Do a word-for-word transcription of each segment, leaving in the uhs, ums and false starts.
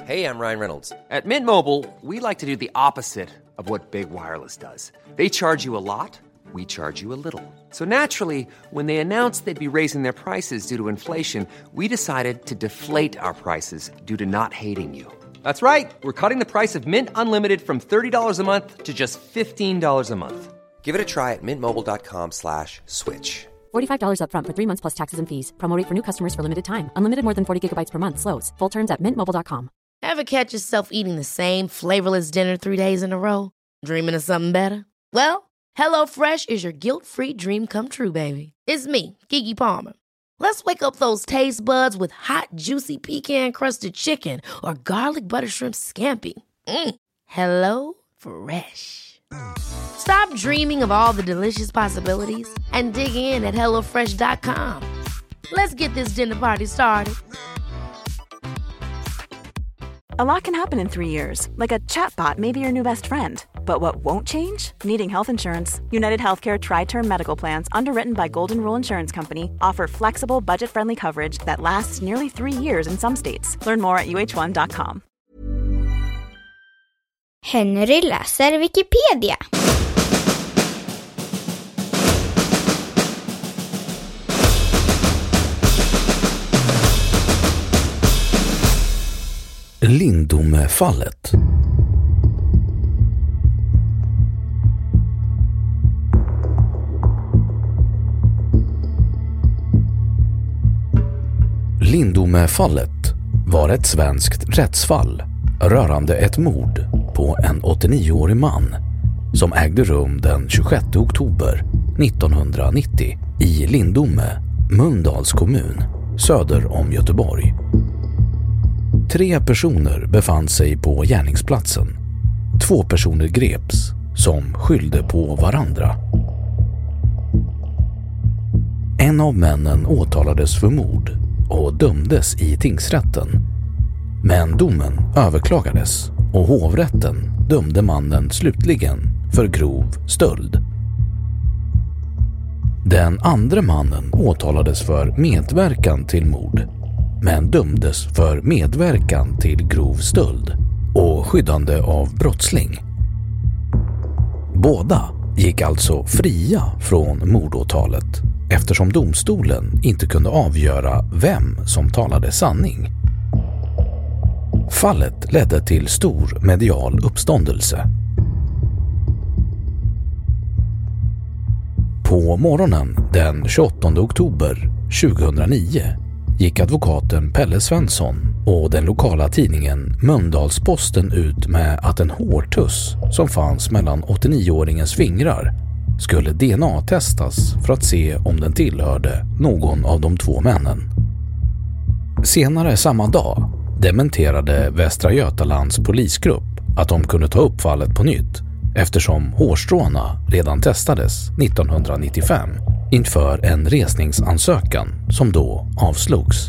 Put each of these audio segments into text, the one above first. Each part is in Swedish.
Hey, I'm Ryan Reynolds. At Mint Mobile, we like to do the opposite of what Big Wireless does. They charge you a lot, we charge you a little. So naturally, when they announced they'd be raising their prices due to inflation, we decided to deflate our prices due to not hating you. That's right. We're cutting the price of Mint Unlimited from thirty dollars a month to just fifteen dollars a month. Give it a try at mintmobile.com slash switch. forty-five dollars up front for three months plus taxes and fees. Promo rate for new customers for limited time. Unlimited more than forty gigabytes per month. Slows full terms at mint mobile dot com. Ever catch yourself eating the same flavorless dinner three days in a row? Dreaming of something better? Well, HelloFresh is your guilt-free dream come true, baby. It's me, Keke Palmer. Let's wake up those taste buds with hot, juicy pecan-crusted chicken or garlic butter shrimp scampi. Mm. Hello Fresh. Stop dreaming of all the delicious possibilities and dig in at hello fresh dot com. Let's get this dinner party started. A lot can happen in three years, like a chatbot may be your new best friend. But what won't change? Needing health insurance. United Healthcare Tri-Term Medical Plans, underwritten by Golden Rule Insurance Company, offer flexible, budget-friendly coverage that lasts nearly three years in some states. Learn more at u h one dot com. Henry läser Wikipedia. Lindomefallet. Lindomefallet var ett svenskt rättsfall rörande ett mord på en åttionioårig man som ägde rum den tjugosjätte oktober nittonhundranittio i Lindome, Mölndals kommun, söder om Göteborg. Tre personer befann sig på gärningsplatsen. Två personer greps som skyllde på varandra. En av männen åtalades för mord och dömdes i tingsrätten. Men domen överklagades och hovrätten dömde mannen slutligen för grov stöld. Den andra mannen åtalades för medverkan till mord, men dömdes för medverkan till grov stöld och skyddande av brottsling. Båda gick alltså fria från mordåtalet eftersom domstolen inte kunde avgöra vem som talade sanning. Fallet ledde till stor medial uppståndelse. På morgonen den tjugoåttonde oktober tjugohundranio gick advokaten Pelle Svensson och den lokala tidningen Mölndalsposten ut med att en hårtuss som fanns mellan åttionioåringens fingrar skulle D N A-testas för att se om den tillhörde någon av de två männen. Senare samma dag dementerade Västra Götalands polisgrupp att de kunde ta upp fallet på nytt eftersom hårstråna redan testades nittonhundranittiofem inför en resningsansökan som då avslogs.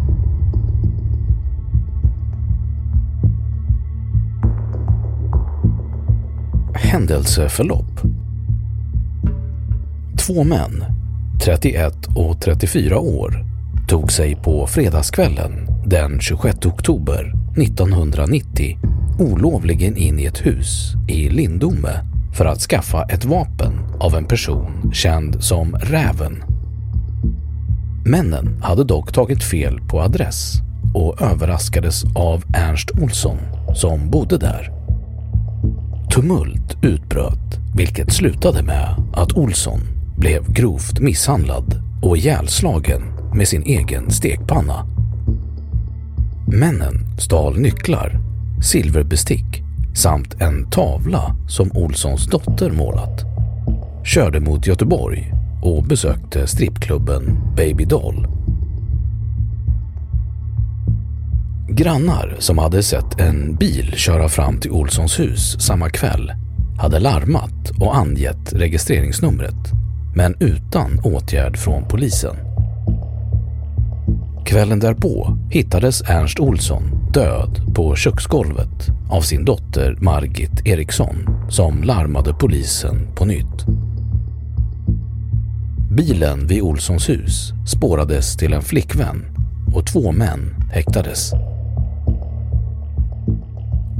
Händelseförlopp. Två män, trettioett och trettiofyra år, tog sig på fredagskvällen den tjugosjätte oktober nittonhundranittio olovligen in i ett hus i Lindome för att skaffa ett vapen av en person känd som Räven. Männen hade dock tagit fel på adress och överraskades av Ernst Olsson som bodde där. Tumult utbröt, vilket slutade med att Olsson blev grovt misshandlad och ihjälslagen med sin egen stekpanna. Männen stal nycklar, silverbestick samt en tavla som Olssons dotter målat, körde mot Göteborg och besökte strippklubben Baby Doll. Grannar som hade sett en bil köra fram till Olssons hus samma kväll hade larmat och angett registreringsnumret, men utan åtgärd från polisen. Kvällen därpå hittades Ernst Olsson död på köksgolvet av sin dotter Margit Eriksson som larmade polisen på nytt. Bilen vid Olssons hus spårades till en flickvän och två män häktades.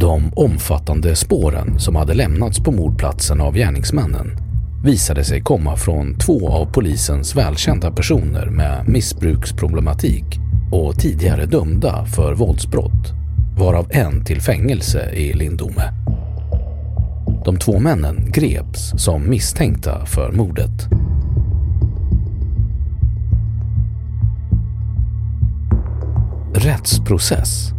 De omfattande spåren som hade lämnats på mordplatsen av gärningsmännen visade sig komma från två av polisens välkända personer med missbruksproblematik och tidigare dömda för våldsbrott, varav en till fängelse i Lindome. De två männen greps som misstänkta för mordet. Rättsprocess.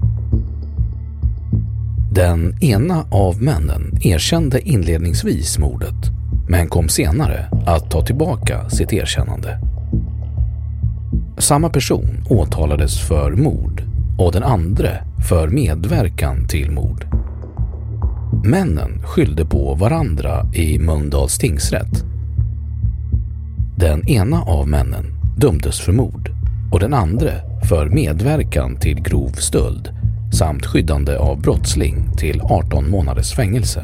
Den ena av männen erkände inledningsvis mordet, men kom senare att ta tillbaka sitt erkännande. Samma person åtalades för mord och den andra för medverkan till mord. Männen skyllde på varandra i Mölndals tingsrätt. Den ena av männen dömdes för mord och den andra för medverkan till grov stöld samt skyddande av brottsling till arton månaders fängelse.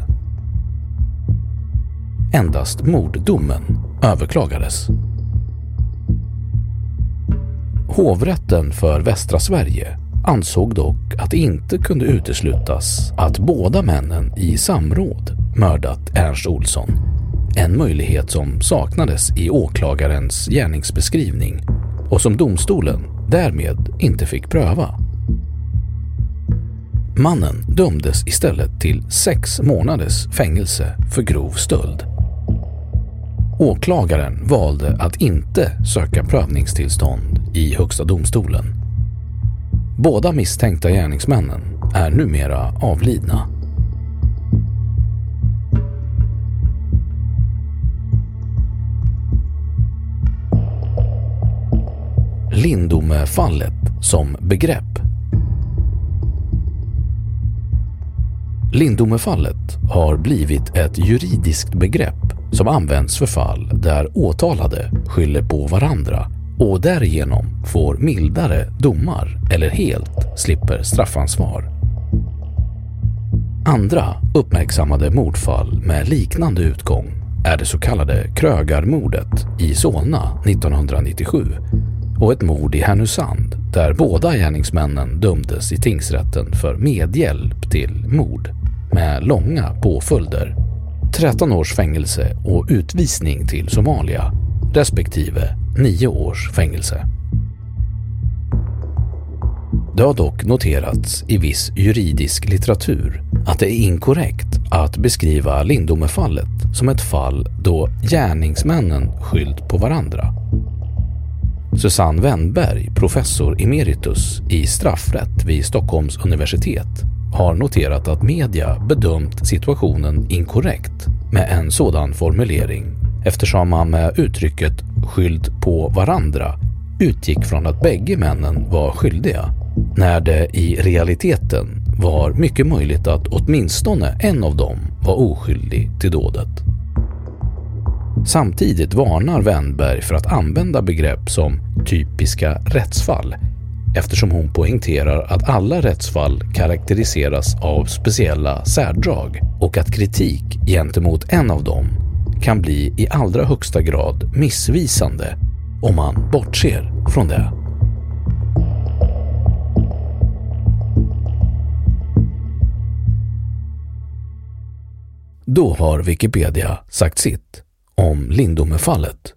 Endast morddomen överklagades. Hovrätten för Västra Sverige ansåg dock att det inte kunde uteslutas att båda männen i samråd mördat Ernst Olsson, en möjlighet som saknades i åklagarens gärningsbeskrivning och som domstolen därmed inte fick pröva. Mannen dömdes istället till sex månaders fängelse för grov stöld. Åklagaren valde att inte söka prövningstillstånd i Högsta domstolen. Båda misstänkta gärningsmännen är numera avlidna. Lindome-fallet som begrepp. Lindome-fallet har blivit ett juridiskt begrepp som används för fall där åtalade skyller på varandra och därigenom får mildare domar eller helt slipper straffansvar. Andra uppmärksammade mordfall med liknande utgång är det så kallade Krögarmordet i Solna nittonhundranittiosju och ett mord i Härnösand där båda gärningsmännen dömdes i tingsrätten för medhjälp till mord med långa påföljder, tretton års fängelse och utvisning till Somalia, respektive nio års fängelse. Det har dock noterats i viss juridisk litteratur att det är inkorrekt att beskriva Lindome-fallet som ett fall då gärningsmännen skyllt på varandra. Susanne Wennberg, professor emeritus i straffrätt vid Stockholms universitet, har noterat att media bedömt situationen inkorrekt med en sådan formulering eftersom man med uttrycket skyllt på varandra utgick från att bägge männen var skyldiga, när det i realiteten var mycket möjligt att åtminstone en av dem var oskyldig till dådet. Samtidigt varnar Wennberg för att använda begrepp som typiska rättsfall eftersom hon poängterar att alla rättsfall karaktäriseras av speciella särdrag och att kritik gentemot en av dem kan bli i allra högsta grad missvisande om man bortser från det. Då har Wikipedia sagt sitt om Lindome-fallet.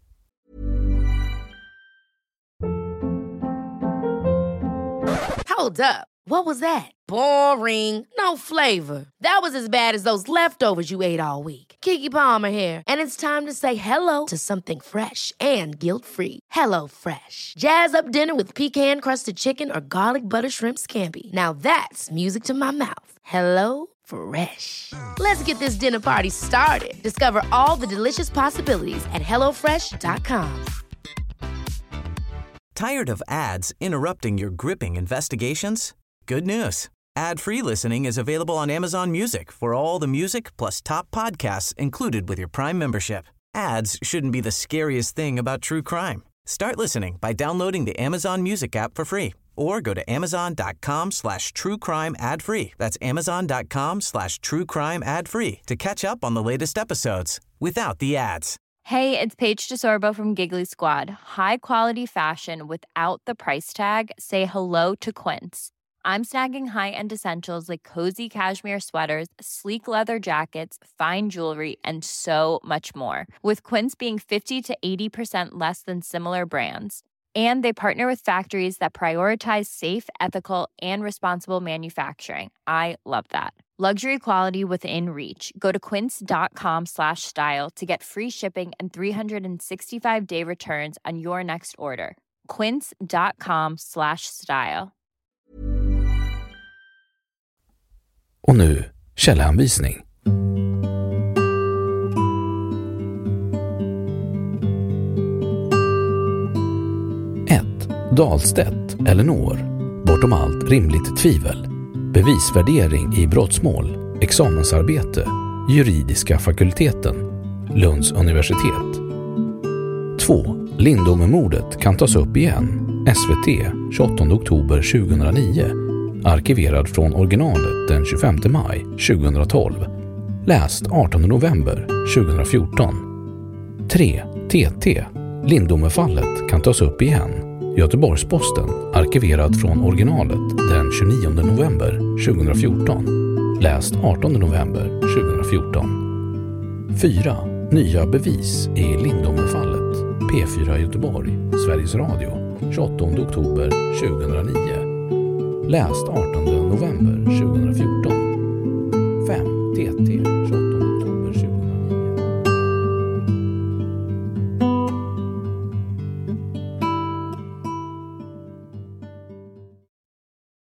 Hold up. What was that? Boring. No flavor. That was as bad as those leftovers you ate all week. Keke Palmer here, and it's time to say hello to something fresh and guilt-free. Hello Fresh. Jazz up dinner with pecan-crusted chicken or garlic butter shrimp scampi. Now that's music to my mouth. Hello Fresh. Let's get this dinner party started. Discover all the delicious possibilities at hello fresh dot com. Tired of ads interrupting your gripping investigations? Good news. Ad-free listening is available on Amazon Music for all the music plus top podcasts included with your Prime membership. Ads shouldn't be the scariest thing about true crime. Start listening by downloading the Amazon Music app for free or go to amazon.com slash true crime ad free. That's amazon.com slash true crime ad free to catch up on the latest episodes without the ads. Hey, it's Paige DeSorbo from Giggly Squad. High quality fashion without the price tag. Say hello to Quince. I'm snagging high-end essentials like cozy cashmere sweaters, sleek leather jackets, fine jewelry, and so much more. With Quince being fifty to eighty percent less than similar brands. And they partner with factories that prioritize safe, ethical, and responsible manufacturing. I love that. Luxury quality within reach. Go to quince.com slash style to get free shipping and three sixty-five day returns on your next order. Quince.com slash style. Och nu källhänvisning. ett. Dahlstedt, Elinor. Bortom allt rimligt tvivel. Bevisvärdering i brottsmål. Examensarbete. Juridiska fakulteten. Lunds universitet. två. Lindome-mordet kan tas upp igen. S V T tjugoåttonde oktober tjugohundranio. Arkiverad från originalet den tjugofemte maj tjugohundratolv. Läst artonde november tjugohundrafjorton. tre. T T. Lindome-fallet kan tas upp igen. Göteborgs-Posten, arkiverad från originalet den tjugonionde november tjugohundrafjorton. Läst artonde november tjugohundrafjorton. fyra. Nya bevis i Lindome-fallet. P fyra Göteborg, Sveriges Radio, tjugoåttonde oktober tjugohundranio. Läst artonde november tjugohundrafjorton. fem. T T